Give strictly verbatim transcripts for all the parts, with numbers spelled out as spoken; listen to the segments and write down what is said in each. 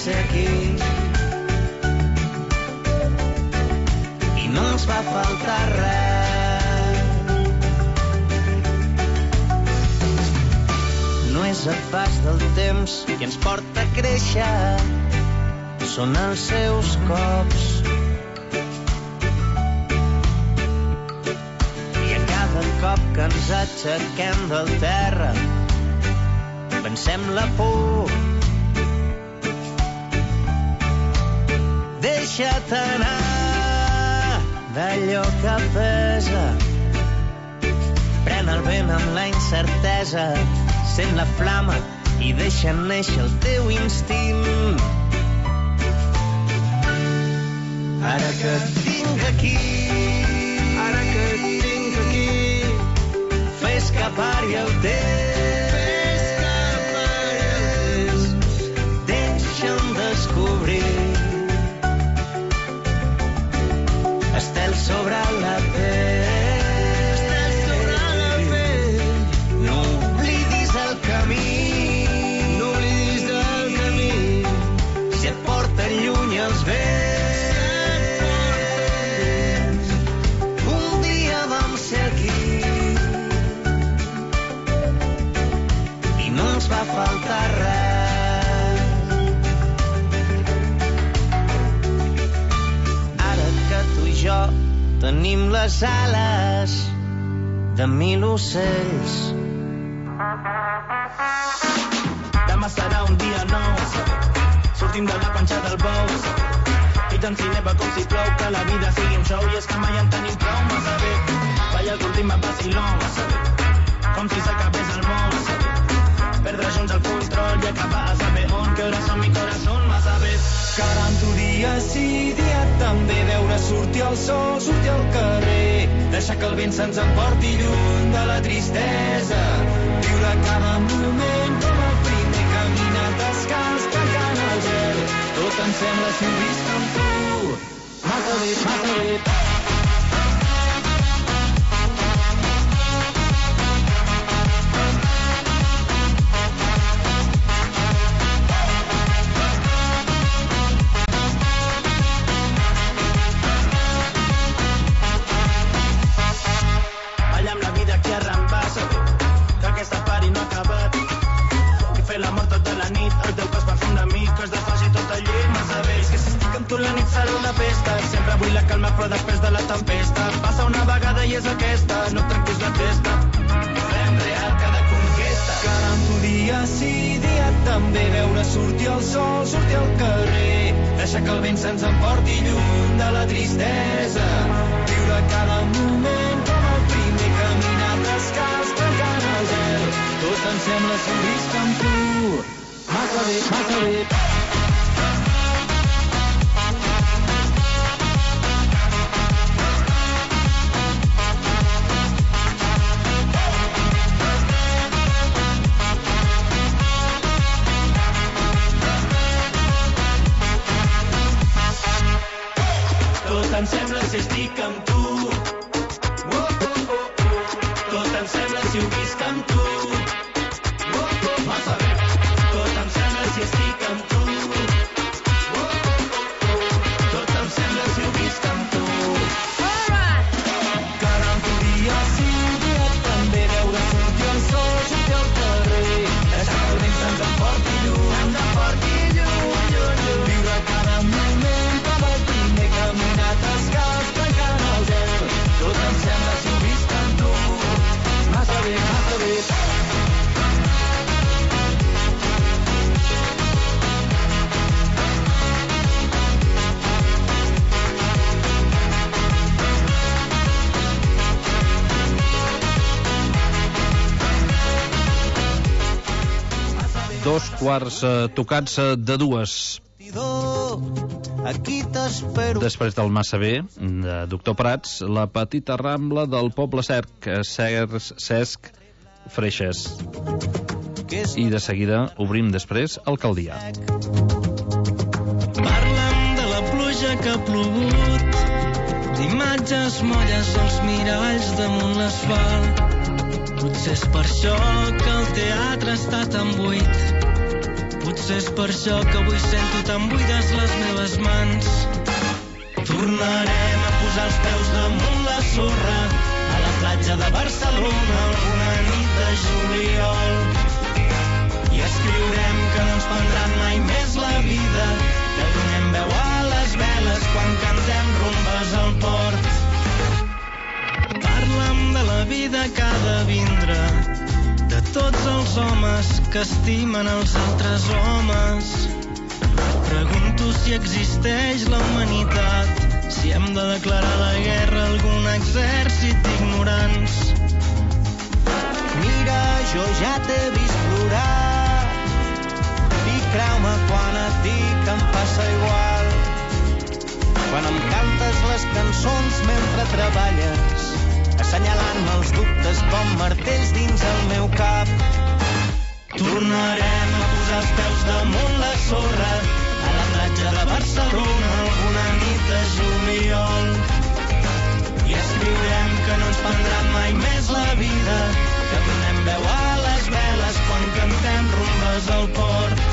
ser aquí i no ens va faltar res. No és el pas del temps que ens porta a créixer, són els seus cops. I a cada cop que ens aixequem del terra pensem la por. Deixa't anar d'allò que pesa, pren el vent amb la incertesa, sent la flama i deixa néixer el teu instint. Ara que et tinc aquí, ara que et tinc aquí, fes que pari el temps. Estel sobre la pell, estel sobre la pell. No oblidis el camí, no oblidis el camí. Si et porten lluny els vents, un dia vam ser aquí i no ens va faltar res. Jo tenim les ales de mil ocells. Demà serà un dia nou, sortim de la panxa del bou i tant si neva com si plou, que la vida sigui un show i és que mai en tenim prou, massa bé. Balla l'últim vacilón, com si s'acabés el món, perdre junts el control i acabar a saber on, que hora som mi corazón, massa bé. Caram, tu dia sí, dia també, veure sortir el sol, sortir al carrer, deixar que el vent se'ns emporti lluny de la tristesa, viure cada moment com el primer, caminar descalç, tancant el gel, tot em sembla si ho visc amb tu, massa bé, massa bé. La nit serà una festa, sempre vull la calma però després de la tempesta passa una vegada i és aquesta, no trenquis la testa, fem real cada conquesta. Caram, tu dia sí, dia també, veure sortir el sol, sortir al carrer, deixar que el vent se'ns emporti lluny de la tristesa, viure cada moment com el primer, caminar descalç, tancant el gel, tot em sembla si ho visc amb tu, massa bé, massa bé. Em sembla si estic amb tu, oh, oh, oh, oh. Tot em sembla si ho visc amb tu, oh, oh, massa bé. Tot em sembla si estic amb tu, oh, oh, oh, oh. Tot em sembla si ho visc amb tu. Caram, tu dia sí, dia també, veure sortir el sol, sortir al carrer, deixar que el vent se'ns emporti lluny, ens emporti lluny, lluny, lluny. Viure cada moment com el primer, caminar descalç, tancant el gel, tot em sembla si ho visc amb tu, massa bé, massa bé. Dos quarts eh, tocats eh, de dues. Aquí t'espero. Després del Massa Bé, de Doctor Prats, la petita rambla del poble Cerc, Cesc Freixes. I de seguida obrim després Alcaldia. Parla'm de la pluja que ha plogut, d'imatges molles als miralls damunt l'asfalt. Potser és per això que el teatre està tan buit. Potser és per això que avui sento tan buides les meves mans. Tornarem a posar els peus damunt la sorra a la platja de Barcelona alguna nit de juliol. I escriurem que no ens prendran mai més la vida, que donem veu a les veles quan cantem rumbes al port. Parla'm de la vida que ha de vindre, de tots els homes que estimen els altres homes. Pregunto si existeix la humanitat, si hem de declarar la guerra a algun exèrcit d'ignorants. Mira, jo ja t'he vist plorar, i creu-me quan et dic em passa igual. Quan em cantes les cançons mentre treballes, assenyalant-me els dubtes com martells dins el meu cap. Tornarem a posar els peus damunt la sorra a la platja de Barcelona alguna nit de juliol. I escriurem que no ens prendran mai més la vida, que donem veu a les veles quan cantem rumbes al port.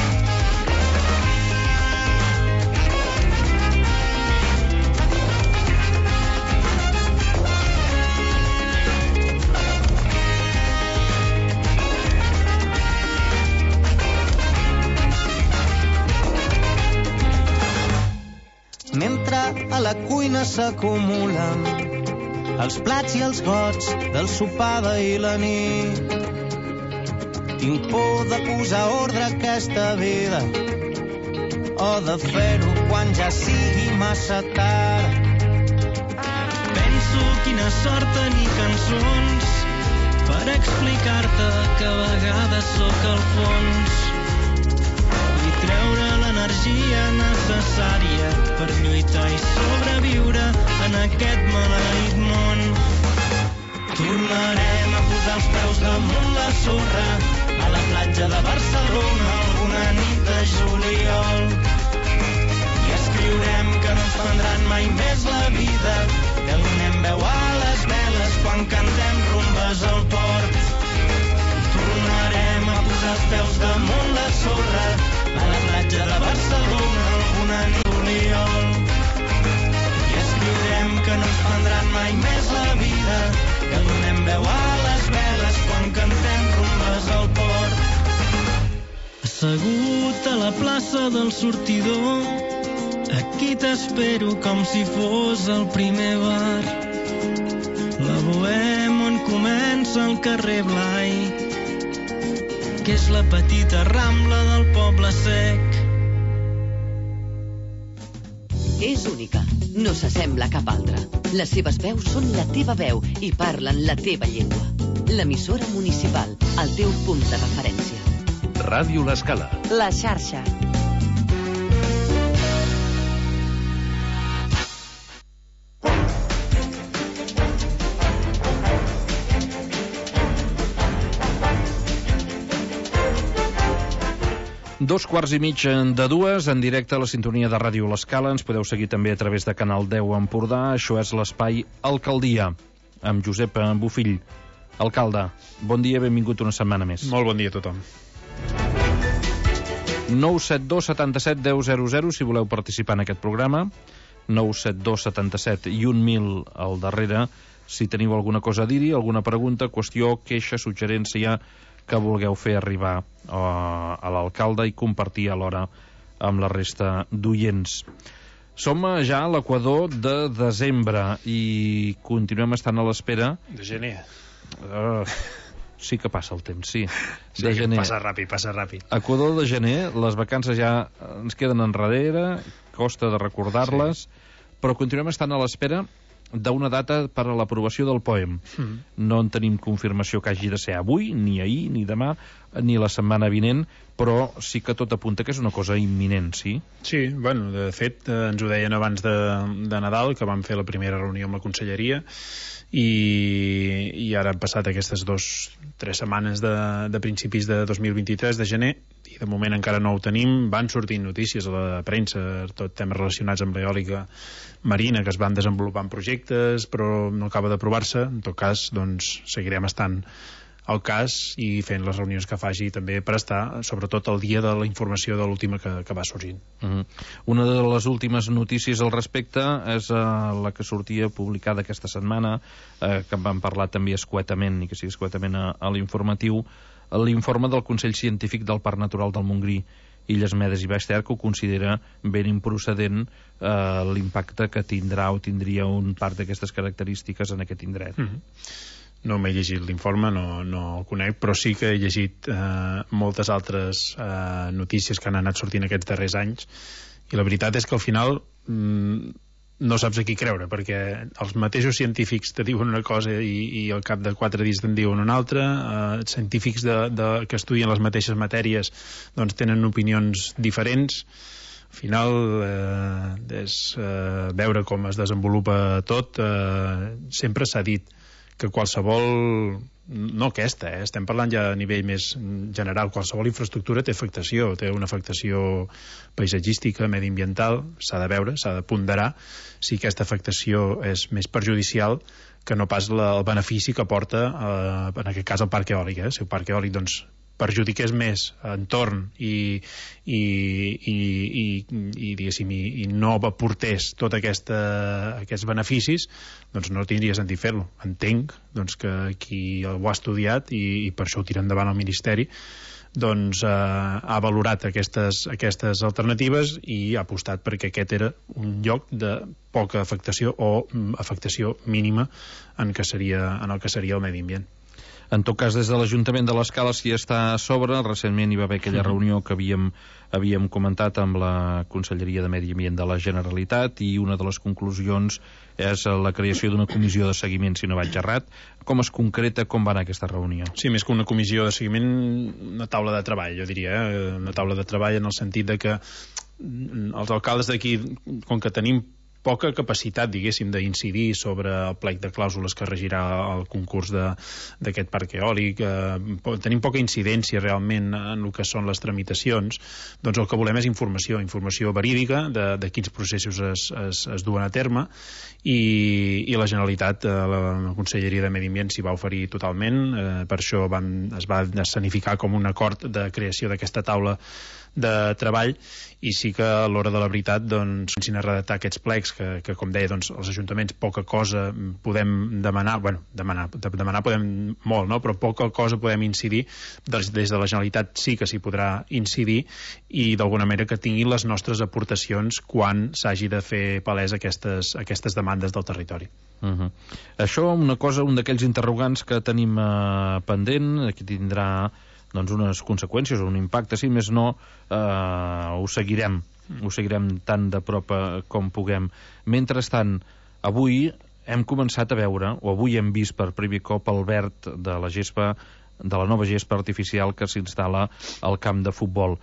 Mentre a la cuina s'acumulen els plats i els gots del sopar d'ahir la nit, tinc por de posar ordre a aquesta vida o de fer-ho quan ja sigui massa tard. Penso quina sort tenir cançons per explicar-te que a vegades sóc al fons i treure l'energia necessària per lluitar i sobreviure en aquest maleït món. Tornarem a posar els peus damunt la sorra a la platja de Barcelona alguna nit de juliol. I escriurem que no ens prendran mai més la vida, que donem veu a les veles quan cantem rumbes al port. Tornarem a posar els peus damunt la sorra a la platja de Barcelona alguna nit de juliol. I escriurem que no ens prendran mai més la vida, que donem veu a les veles quan cantem rumbes al port. Assegut a la plaça del sortidor, aquí t'espero com si fos el primer bar. La Bohème on comença el carrer Blai, que és la petita rambla del Poble Sec. És única, no s'assembla a cap altra. Les seves veus són la teva veu i parlen la teva llengua. L'emissora municipal, el teu punt de referència. Ràdio L'Escala. La xarxa. Dos quarts i mig de dues, en directe a la sintonia de Ràdio L'Escala. Ens podeu seguir també a través de Canal deu Empordà. Això és l'espai Alcaldia, amb Josep Bofill. Alcalde, bon dia, benvingut una setmana més. Molt bon dia a tothom. nou set dos setanta-set deu zero zero si voleu participar en aquest programa. nou set dos setanta-set i un mil al darrere si teniu alguna cosa a dir-hi, alguna pregunta, qüestió, queixa, suggerència que vulgueu fer arribar uh, a l'alcalde i compartir alhora amb la resta d'oients. Som ja a l'equador de desembre i continuem estant a l'espera... De gener. Uh, sí que passa el temps, sí. Sí, de gener. Passa ràpid, passa ràpid. Equador de gener, les vacances ja ens queden enrere, costa de recordar-les, sí. Però continuem estant a l'espera d'una data per a l'aprovació del P O E M. Mm. No en tenim confirmació que hagi de ser avui, ni ahir, ni demà, ni la setmana vinent, però sí que tot apunta que és una cosa imminent, sí? Sí, bueno, de fet, eh, ens ho deien abans de, de Nadal, que vam fer la primera reunió amb la conselleria, i, i ara han passat aquestes dos, tres setmanes de, de principis de dos mil vint-i-tres, de gener, i de moment encara no ho tenim. Van sortint notícies a la premsa, tot temes relacionats amb l'eòlica marina, que es van desenvolupant projectes, però no acaba d'aprovar-se. En tot cas, doncs, seguirem estant el cas i fent les reunions que faci també per estar, sobretot, al dia de la informació de l'última que, que va sorgint. Uh-huh. Una de les últimes notícies al respecte és uh, la que sortia publicada aquesta setmana, uh, que en vam parlar també escuetament, i que sigui escuetament a, a l'informatiu, l'informe del Consell Científic del Parc Natural del Montgrí, Illes Medes i Baix Ter, que ho considera ben improcedent eh, l'impacte que tindrà o tindria un parc d'aquestes característiques en aquest indret. Mm-hmm. No m'he llegit l'informe, no, no el conec, però sí que he llegit eh, moltes altres eh, notícies que han anat sortint aquests darrers anys, i la veritat és que al final mm, no saps a qui creure, perquè els mateixos científics te diuen una cosa i, i al cap de quatre dies te'n diuen una altra, eh, científics de, de, que estudien les mateixes matèries doncs tenen opinions diferents. Al final eh, és eh, veure com es desenvolupa tot. Eh, sempre s'ha dit que qualsevol, no aquesta, eh? estem parlant ja a nivell més general, qualsevol infraestructura té afectació, té una afectació paisatgística, mediambiental, s'ha de veure, s'ha de ponderar si aquesta afectació és més perjudicial que no pas la, el benefici que porta, eh, en aquest cas, el parc eòlic. Eh? Si el parc eòlic doncs, perjudiqués més entorn i, i, i, i, i, diguéssim, i, i no aportés tots aquests beneficis, doncs no tindria sentit fer-lo. Entenc doncs, que qui ho ha estudiat i, i per això ho tira endavant el Ministeri, doncs eh, ha valorat aquestes, aquestes alternatives i ha apostat perquè aquest era un lloc de poca afectació o afectació mínima en, que seria, en el que seria el medi ambient. En tot cas, des de l'Ajuntament de l'Escala s'hi està a sobre. Recentment hi va haver aquella reunió que havíem, havíem comentat amb la Conselleria de Medi Ambient de la Generalitat, i una de les conclusions és la creació d'una comissió de seguiment, si no vaig errat. Com es concreta, com va anar aquesta reunió? Sí, més que una comissió de seguiment, una taula de treball, jo diria, eh? Una taula de treball en el sentit de que els alcaldes d'aquí, com que tenim poca capacitat, diguéssim, d'incidir sobre el plec de clàusules que regirà el concurs d'aquest parc eòlic, eh, tenim poca incidència realment en el que són les tramitacions, doncs el que volem és informació, informació verídica de, de quins processos es, es, es duen a terme, i, i la Generalitat, eh, la Conselleria de Medi Ambient s'hi va oferir totalment, eh, per això van, es va escenificar com un acord de creació d'aquesta taula de treball, i sí que a l'hora de la veritat doncs comencin a redactar aquests plecs que, que com deia, doncs els ajuntaments poca cosa podem demanar, bueno, demanar, de, demanar podem molt, no? Però poca cosa podem incidir, des, des de la Generalitat sí que s'hi podrà incidir, i d'alguna manera que tinguin les nostres aportacions quan s'hagi de fer palès aquestes, aquestes demandes del territori. Uh-huh. Això, una cosa, un d'aquells interrogants que tenim eh, pendent, que tindrà doncs unes conseqüències o un impacte, si més no, eh, ho seguirem, ho seguirem tan de prop com puguem. Mentrestant, avui hem començat a veure, o avui hem vist per primer cop el verd de la gespa, de la nova gespa artificial que s'instal·la al camp de futbol.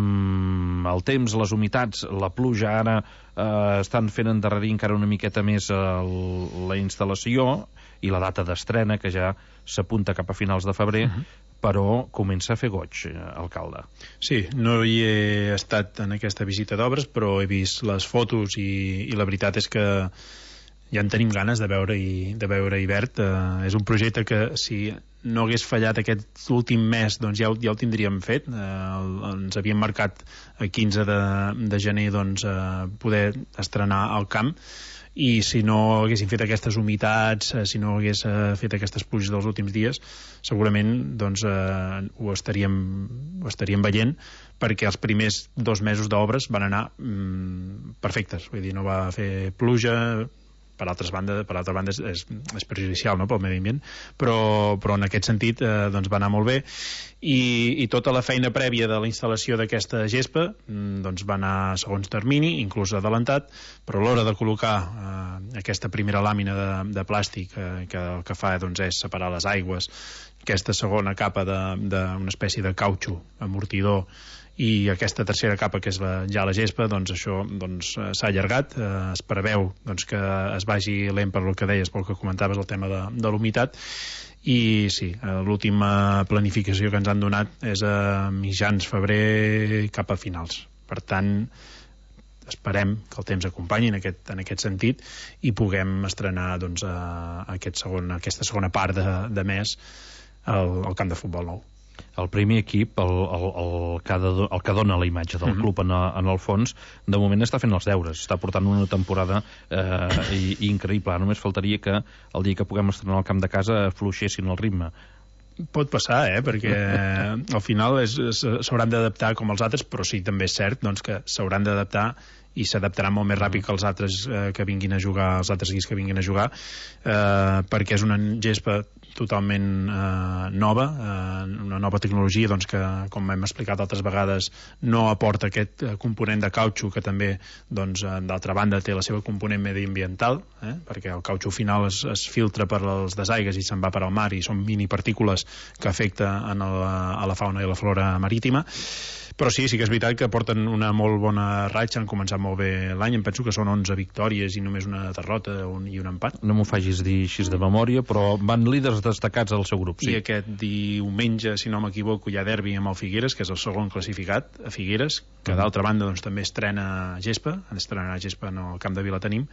Mm, el temps, les humitats, la pluja ara eh, estan fent endarrerir encara una miqueta més el, la instal·lació, i la data d'estrena, que ja s'apunta cap a finals de febrer, uh-huh. però comença a fer goig, alcalde. Sí, no hi he estat en aquesta visita d'obres, però he vist les fotos i, i la veritat és que ja en tenim ganes de veure i de veure i verd. Eh, és un projecte que si no hagués fallat aquest últim mes doncs ja, ja el tindríem fet. Eh, ens havíem marcat el quinze de, de gener doncs, eh, poder estrenar al camp, i si no haguessin fet aquestes humitats, eh, si no hagués eh, fet aquestes pluges dels últims dies, segurament doncs, eh, ho, estaríem, ho estaríem veient, perquè els primers dos mesos d'obres van anar mm, perfectes, vull dir, no va fer pluja. Per altra banda, per altra banda és, és, és perjudicial, no?, pel medi ambient, però, però en aquest sentit eh, doncs va anar molt bé, i, i tota la feina prèvia de la instal·lació d'aquesta gespa doncs va anar segons termini, inclús adelantat, però a l'hora de col·locar eh, aquesta primera làmina de, de plàstic eh, que el que fa doncs, és separar les aigües, aquesta segona capa d'una espècie de cautxo amortidor, i aquesta tercera capa, que és la, ja la gespa, doncs això doncs, s'ha allargat. Eh, es preveu doncs, que es vagi lent per el que deies, pel que comentaves, el tema de, de l'humitat, i sí, eh, l'última planificació que ens han donat és a mitjans febrer cap a finals. Per tant, esperem que el temps acompanyi en aquest, en aquest sentit i puguem estrenar doncs, a, a aquest segon, aquesta segona part de, de mes el, el camp de futbol nou. El primer equip, el, el, el, que, do, el que dona la imatge del club en, en el fons, de moment està fent els deures, està portant una temporada eh, i, i increïble. Només faltaria que el dia que puguem estrenar al camp de casa fluixessin el ritme. Pot passar, eh? Perquè al final s'hauran d'adaptar com els altres, però sí, també és cert doncs, que s'hauran d'adaptar i s'adaptaran molt més ràpid que els altres eh, que vinguin a jugar, els altres equips que vinguin a jugar, eh, perquè és una gespa totalment eh, nova, eh, una nova tecnologia doncs, que, com hem explicat altres vegades, no aporta aquest eh, component de cautxo que també, doncs, eh, d'altra banda, té la seva component mediambiental, eh, perquè el cautxo final es, es filtra per les desaigues i se'n va per al mar i són minipartícules que afecta en el, a la fauna i la flora marítima. Però sí, sí que és veritat que porten una molt bona ratxa, han començat molt bé l'any, em penso que són onze victòries i només una derrota un, i un empat. No m'ho facis dir així de memòria, però van líders destacats al seu grup, sí. I aquest diumenge, si no m'equivoco, hi ha derbi amb el Figueres, que és el segon classificat, a Figueres, que d'altra banda doncs, també estrena gespa, estrenarà gespa en el camp de Vilatenim.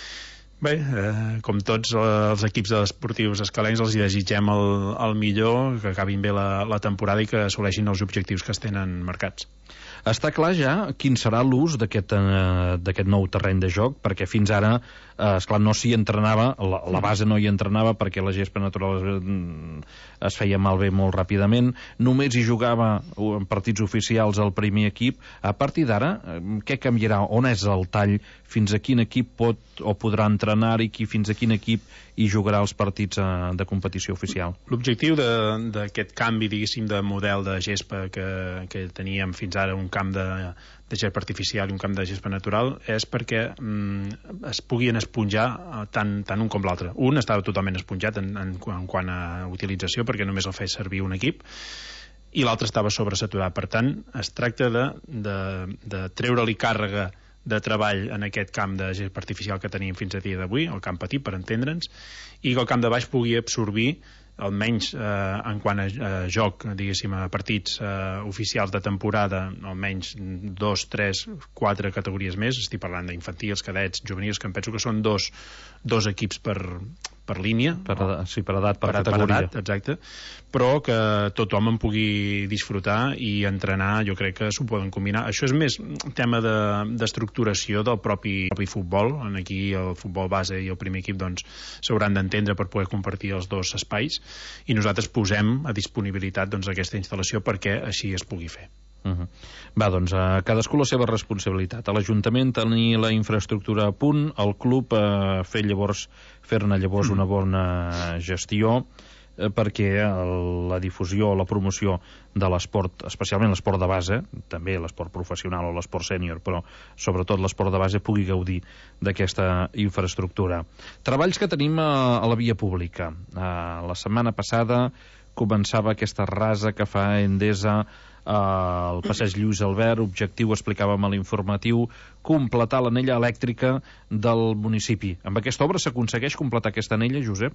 Bé, eh, com tots els equips esportius escalencs, els hi desitgem el, el millor, que acabin bé la, la temporada i que assoleixin els objectius que es tenen marcats. Està clar ja quin serà l'ús d'aquest eh, d'aquest nou terreny de joc, perquè fins ara, eh, esclar, no s'hi entrenava, la, la base no hi entrenava perquè la gespa natural es, es feia malbé molt ràpidament, només hi jugava en partits oficials el primer equip. A partir d'ara, què canviarà? On és el tall? Fins a quin equip pot o podrà entrenar i qui, fins a quin equip hi jugarà els partits eh, de competició oficial? L'objectiu d'aquest canvi, diguéssim, de model de gespa que, que teníem fins ara, un camp de, de gespa artificial i un camp de gespa natural, és perquè mm, es puguin esponjar tant, tant un com l'altre. Un estava totalment esponjat en, en, en quant a utilització, perquè només el feia servir un equip, i l'altre estava sobresaturat. Per tant, es tracta de, de, de treure-li càrrega de treball en aquest camp de gespa artificial que tenim fins a dia d'avui, el camp petit, per entendre'ns, i que el camp de baix pugui absorbir almenys eh, en quant a eh, joc, diguéssim, a partits eh, oficials de temporada, almenys dos, tres, quatre categories més. Estic parlant d'infantils, cadets, juvenils, que em penso que són dos, dos equips per, per línia. Per edat, sí, per edat, per, per categoria. Per edat, exacte. Però que tothom en pugui disfrutar i entrenar, jo crec que s'ho poden combinar. Això és més un tema d'estructuració de, del propi, propi futbol. Aquí el futbol base i el primer equip doncs s'hauran d'entendre per poder compartir els dos espais, i nosaltres posem a disponibilitat doncs, aquesta instal·lació perquè així es pugui fer. Uh -huh. Va, doncs, a cadascú la seva responsabilitat. A l'Ajuntament tenir la infraestructura a punt, al club eh, fer llavors fer-ne llavors una bona gestió, eh, perquè el, la difusió o la promoció de l'esport, especialment l'esport de base, també l'esport professional o l'esport sènior, però sobretot l'esport de base, pugui gaudir d'aquesta infraestructura. Treballs que tenim a, a la via pública. Eh, la setmana passada començava aquesta rasa que fa Endesa al passeig Lluís Albert. Objectiu, explicàvem a l'informatiu, completar l'anella elèctrica del municipi. Amb aquesta obra s'aconsegueix completar aquesta anella, Josep?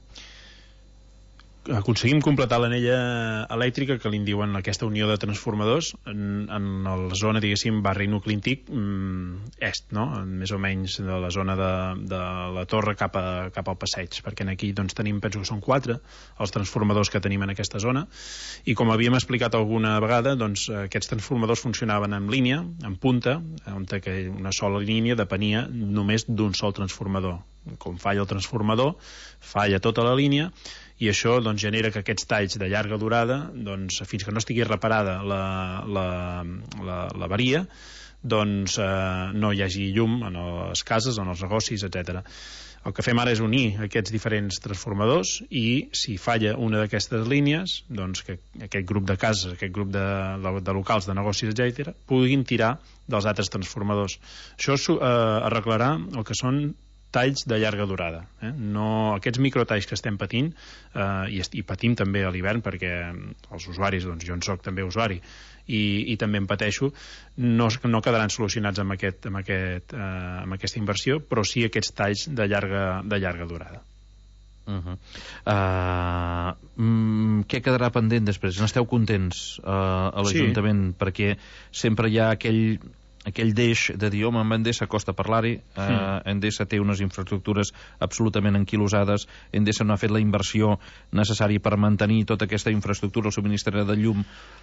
Aconseguim completar l'anella elèctrica, que li diuen aquesta unió de transformadors, en, en la zona, diguéssim, barri nucli antic est, no? Més o menys de la zona de, de la torre cap, a, cap al passeig, perquè aquí doncs, tenim, penso que són quatre els transformadors que tenim en aquesta zona, i com havíem explicat alguna vegada, doncs aquests transformadors funcionaven en línia, en punta, on una sola línia depenia només d'un sol transformador. Com falla el transformador, falla tota la línia, i això doncs, genera que aquests talls de llarga durada, doncs, fins que no estigui reparada la, la, la, la avaria, doncs eh, no hi hagi llum en les cases, en els negocis, etcètera. El que fem ara és unir aquests diferents transformadors, i si falla una d'aquestes línies, doncs que aquest grup de cases, aquest grup de, de, de locals, de negocis, etcètera, puguin tirar dels altres transformadors. Això eh, arreglarà el que són talls de llarga durada. Eh? No, aquests microtalls que estem patint, eh, i, i patim també a l'hivern, perquè els usuaris, doncs jo en soc també usuari, i, i també en pateixo, no, no quedaran solucionats amb, aquest, amb, aquest, eh, amb aquesta inversió, però sí aquests talls de llarga, de llarga durada. Uh -huh. uh, mm, què quedarà pendent després? N'esteu contents uh, a l'Ajuntament? Sí. Perquè sempre hi ha aquell aquell deix de dir, home, amb Endesa costa parlar-hi, eh, mm. Endesa té unes infraestructures absolutament anquilosades, Endesa no ha fet la inversió necessària per mantenir tota aquesta infraestructura, el subministre de llum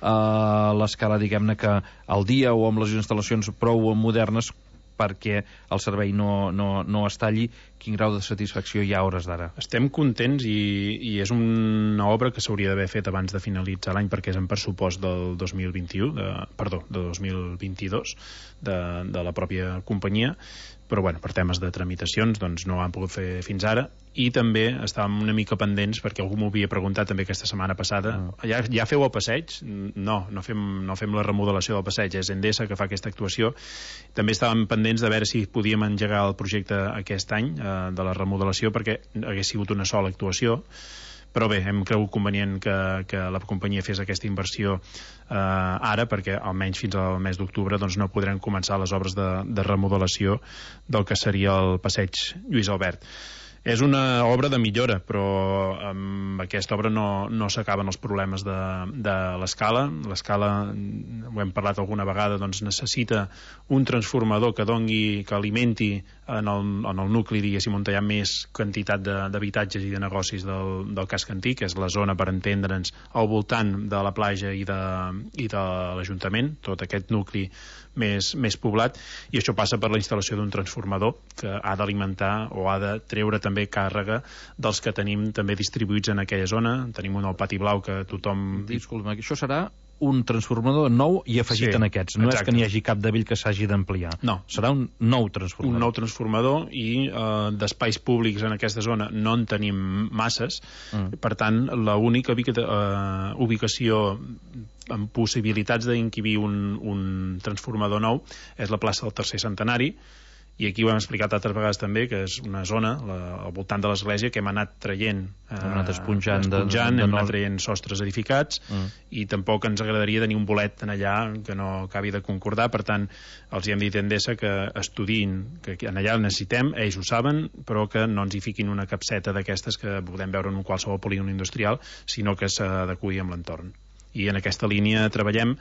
a l'escala, diguem-ne, que al dia o amb les instal·lacions prou modernes perquè el servei no, no, no es talli. Quin grau de satisfacció hi ha a hores d'ara? Estem contents i, i és una obra que s'hauria d'haver fet abans de finalitzar l'any perquè és en pressupost del dos mil vint-i-u, de, perdó, de dos mil vint-i-dos de, de la pròpia companyia, però bueno, per temes de tramitacions doncs no ho han pogut fer fins ara, i també estàvem una mica pendents perquè algú m'ho havia preguntat també aquesta setmana passada, mm. ja, ja feu el passeig? No, no fem, no fem la remodelació del passeig, és Endesa que fa aquesta actuació. També estàvem pendents de veure si podíem engegar el projecte aquest any eh, de la remodelació, perquè hagués sigut una sola actuació, però bé, hem cregut convenient que, que la companyia fes aquesta inversió eh, ara, perquè almenys fins al mes d'octubre doncs, no podrem començar les obres de, de remodelació del que seria el passeig Lluís Albert. És una obra de millora, però amb aquesta obra no, no s'acaben els problemes de, de l'escala. L'escala, ho hem parlat alguna vegada, doncs necessita un transformador que dongui, que alimenti en el, en el nucli, diguéssim, on hi ha més quantitat d'habitatges i de negocis del, del casc antic, que és la zona, per entendre'ns, al voltant de la platja i de, i de l'Ajuntament, tot aquest nucli més, més poblat, i això passa per la instal·lació d'un transformador que ha d'alimentar o ha de treure també càrrega dels que tenim també distribuïts en aquella zona. Tenim un al Pati Blau que tothom... Disculpa, això serà un transformador nou i afegit sí, en aquests. No exacte. És que n'hi hagi cap de vell que s'hagi d'ampliar. No. Serà un nou transformador. Un nou transformador i eh, d'espais públics en aquesta zona no en tenim masses. Mm. Per tant, l'única uh, ubicació amb possibilitats d'inquibir un, un transformador nou és la plaça del Tercer Centenari, i aquí ho hem explicat altres vegades també, que és una zona la, al voltant de l'església que hem anat traient, eh, hem anat esponjant, esponjant de, de, hem de anat traient sostres edificats, mm. i tampoc ens agradaria tenir un bolet en allà que no acabi de concordar. Per tant, els hi hem dit a Endesa que estudiïn, que en allà el necessitem, ells ho saben, però que no ens hi fiquin una capseta d'aquestes que podem veure en un qualsevol polígon industrial, sinó que s'adeqüi amb l'entorn. I en aquesta línia treballem.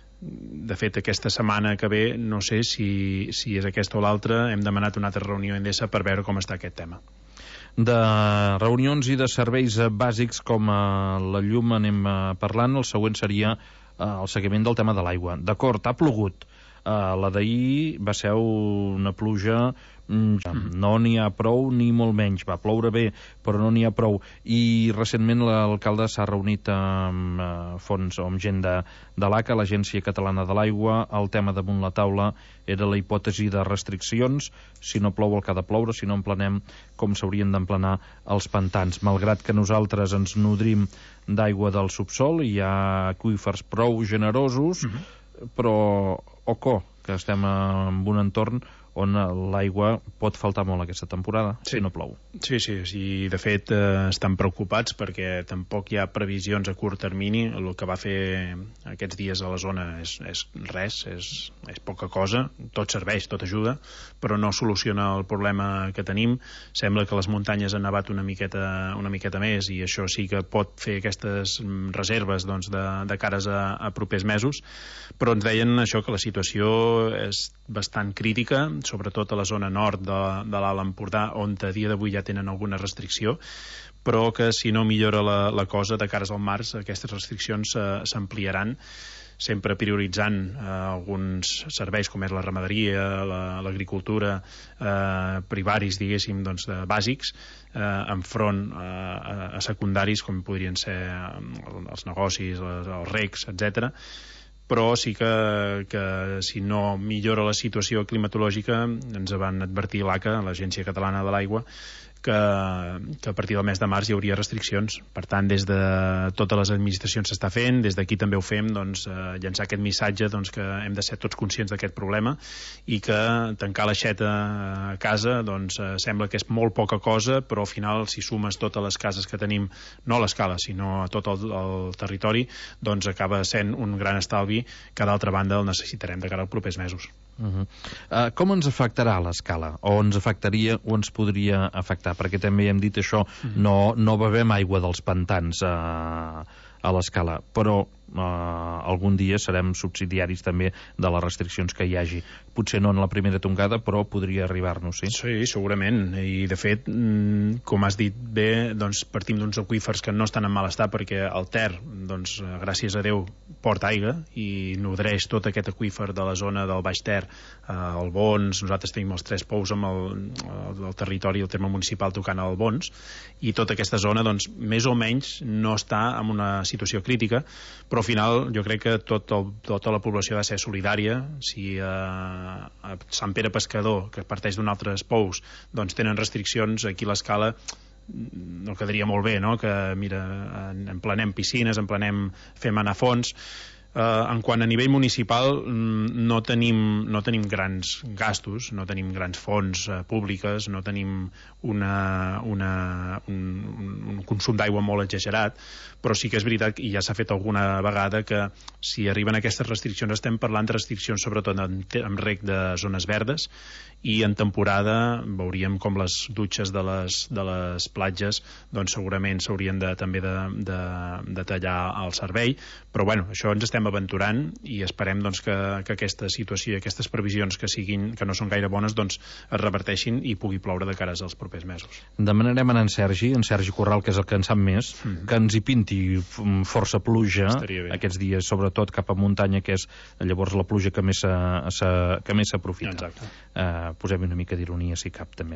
De fet, aquesta setmana que ve, no sé si, si és aquesta o l'altra, hem demanat una altra reunió a Endesa per veure com està aquest tema. De reunions i de serveis bàsics com la llum anem parlant. El següent seria el seguiment del tema de l'aigua. D'acord, ha plogut. La d'ahir va ser una pluja... no n'hi ha prou ni molt menys. Va ploure bé, però no n'hi ha prou. I recentment l'alcalde s'ha reunit amb eh, fons o amb gent de, de l'A C A, l'Agència Catalana de l'Aigua. El tema damunt la taula era la hipòtesi de restriccions. Si no plou el que ha de ploure, si no emplenem com s'haurien d'emplenar els pantans. Malgrat que nosaltres ens nodrim d'aigua del subsol, hi ha aqüífers prou generosos, mm-hmm. però oco, que estem en un entorn on l'aigua pot faltar molt aquesta temporada, sí. Si no plou. Sí, sí, sí. De fet, eh, estan preocupats perquè tampoc hi ha previsions a curt termini. El que va fer aquests dies a la zona és, és res, és, és poca cosa. Tot serveix, tot ajuda, però no soluciona el problema que tenim. Sembla que les muntanyes han nevat una miqueta, una miqueta més, i això sí que pot fer aquestes reserves doncs, de, de cares a, a propers mesos, però ens deien això, que la situació és bastant crítica, sobretot a la zona nord de, de l'Alt Empordà, on a dia d'avui ja tenen alguna restricció, però que si no millora la, la cosa de cares al març, aquestes restriccions s'ampliaran, sempre prioritzant eh, alguns serveis com és la ramaderia, l'agricultura, la, eh, privaris, diguéssim, doncs, de bàsics, eh, enfront eh, a secundaris, com podrien ser els negocis, els, els recs, etcètera. Però sí que, que si no millora la situació climatològica, ens van advertir l'A C A, l'Agència Catalana de l'Aigua, que, que a partir del mes de març hi hauria restriccions. Per tant, des de totes les administracions s'està fent, des d'aquí també ho fem, doncs, eh, llançar aquest missatge doncs, que hem de ser tots conscients d'aquest problema i que tancar l'aixeta a casa doncs, eh, sembla que és molt poca cosa, però al final, si sumes totes les cases que tenim, no a l'escala, sinó a tot el, el territori, doncs acaba sent un gran estalvi que, d'altra banda, el necessitarem de cara als propers mesos. Uh-huh. uh, com ens afectarà l'escala? O ens afectaria o ens podria afectar? Perquè també hem dit això, uh-huh. no, no bevem aigua dels pantans a, a l'escala, però uh, algun dia serem subsidiaris també de les restriccions que hi hagi. Potser no en la primera tongada, però podria arribar-nos, sí? Sí, segurament. I, de fet, com has dit bé, doncs, partim d'uns aqüífers que no estan en mal estat, perquè el Ter, doncs, gràcies a Déu, porta aigua i nodreix tot aquest aqüífer de la zona del Baix Ter, eh, el Bons, nosaltres tenim els tres pous amb el, el, el territori, el terme municipal tocant al Bons, i tota aquesta zona, doncs, més o menys no està en una situació crítica, però al final jo crec que tot el, tota la població ha de ser solidària. Si eh, a Sant Pere Pescador, que parteix d'un altres pous, doncs tenen restriccions, aquí l'escala no quedaria molt bé, no? Que mira, emplenem piscines, emplenem, fem anar a fons. Uh, en quant a nivell municipal no tenim, no tenim grans gastos, no tenim grans fonts uh, públiques, no tenim una, una, un, un consum d'aigua molt exagerat, però sí que és veritat, i ja s'ha fet alguna vegada, que si arriben aquestes restriccions estem parlant de restriccions sobretot en, en reg de zones verdes, i en temporada veuríem com les dutxes de les, de les platges doncs segurament s'haurien de, també de, de, de tallar el servei, però bueno, això ens estem aventurant i esperem doncs, que, que aquesta situació i aquestes previsions que siguin, que no són gaire bones, doncs es reverteixin i pugui ploure de cares als propers mesos. Demanarem a en Sergi, en Sergi Corral, que és el que en sap més, mm. que ens hi pinti força pluja aquests dies, sobretot cap a muntanya, que és llavors la pluja que més s'aprofita. Exacte. Uh, posem una mica d'ironia si cap també.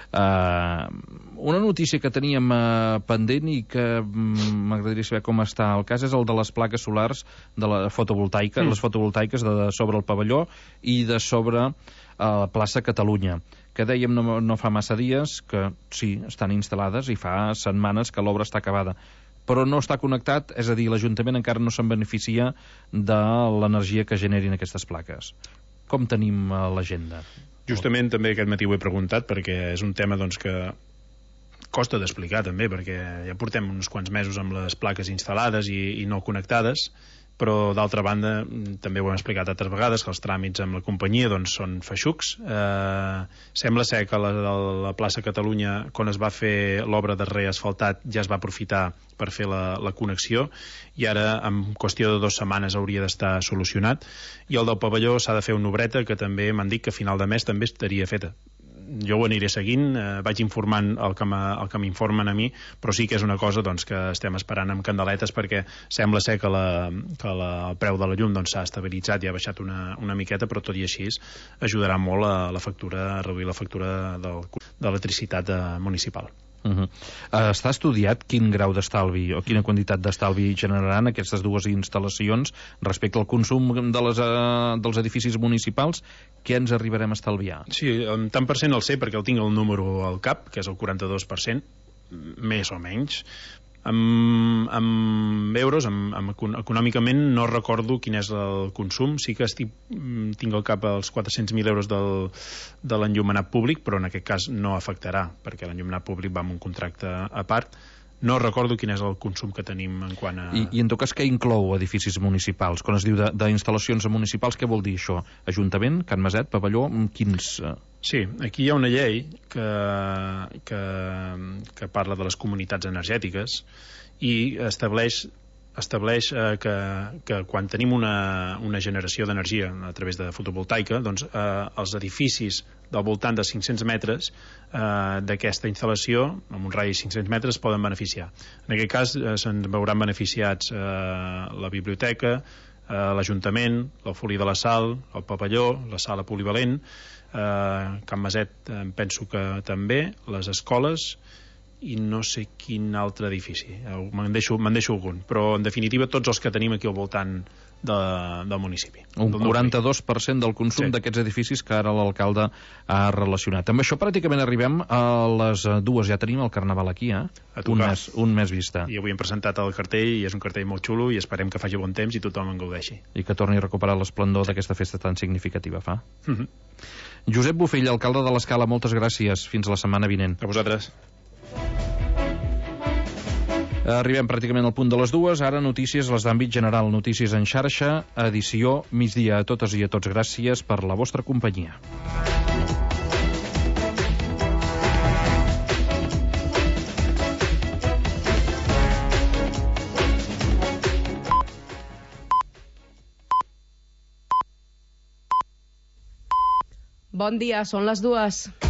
Uh, una notícia que teníem uh, pendent i que m'agradaria saber com està el cas és el de les plaques solars de la fotovoltaica, mm. les fotovoltaiques de sobre el pavelló i de sobre uh, la plaça Catalunya, que dèiem no, no fa massa dies que sí, estan instal·lades i fa setmanes que l'obra està acabada, però no està connectat, és a dir, l'Ajuntament encara no se'n beneficia de l'energia que generin aquestes plaques. Com tenim uh, l'agenda? Justament també aquest matí ho he preguntat perquè és un tema doncs, que costa d'explicar també, perquè ja portem uns quants mesos amb les plaques instal·lades i, i no connectades, però d'altra banda també ho hem explicat altres vegades que els tràmits amb la companyia doncs, són feixucs. Eh, sembla ser que la, la plaça Catalunya, quan es va fer l'obra de reasfaltat, ja es va aprofitar per fer la, la connexió i ara en qüestió de dues setmanes hauria d'estar solucionat, i el del pavelló s'ha de fer una obreta que també m'han dit que a final de mes també estaria feta. Jo ho aniré seguint, eh, vaig informant el que m'informen a mi, però sí que és una cosa doncs, que estem esperant amb candeletes perquè sembla ser que, la, que la, el preu de la llum doncs, s'ha estabilitzat i ha baixat una, una miqueta, però tot i així ajudarà molt a la factura, a reduir la factura del, de l'electricitat municipal. Uh-huh. Uh, està estudiat quin grau d'estalvi o quina quantitat d'estalvi generaran aquestes dues instal·lacions respecte al consum de les, uh, dels edificis municipals? Què ens arribarem a estalviar? Sí, tant per cent el sé perquè el tinc el número al cap, que és el quaranta-dos per cent, més o menys. Amb, amb euros, amb, amb, econòmicament no recordo quin és el consum, sí que estic, tinc al cap els quatre-cents mil euros del, de l'enllumenat públic, però en aquest cas no afectarà, perquè l'enllumenat públic va amb un contracte a part. No recordo quin és el consum que tenim en quant a... I, i en tot cas, què inclou edificis municipals? Quan es diu d'instal·lacions municipals, què vol dir això? Ajuntament, Can Maset, pavelló, quins... Sí, aquí hi ha una llei que, que, que parla de les comunitats energètiques i estableix, estableix eh, que, que quan tenim una, una generació d'energia a través de fotovoltaica, doncs eh, els edificis del voltant de cinc-cents metres eh, d'aquesta instal·lació, amb un radi de cinc-cents metres, poden beneficiar. En aquest cas eh, se'n veuran beneficiats eh, la biblioteca, eh, l'Ajuntament, la Folia de la Sal, el pavelló, la sala polivalent, Uh, Can Maset eh, penso que també, les escoles i no sé quin altre edifici, uh, me'n deixo, me'n deixo algun, però en definitiva tots els que tenim aquí al voltant de, del municipi. Un quaranta-dos per cent del consum sí. d'aquests edificis que ara l'alcalde ha relacionat. Amb això pràcticament arribem a les dues, ja tenim el Carnaval aquí, eh? Un mes, un mes vista. I avui hem presentat el cartell i és un cartell molt xulo i esperem que faci bon temps i tothom en gaudeixi. I que torni a recuperar l'esplendor d'aquesta festa tan significativa, fa. Mm-hmm. Josep Bofill, alcalde de l'Escala, moltes gràcies. Fins la setmana vinent. A vosaltres. Arribem pràcticament al punt de les dues. Ara notícies, les d'àmbit general. Notícies en xarxa, edició migdia. A totes i a tots, gràcies per la vostra companyia. Bon dia, són les dues.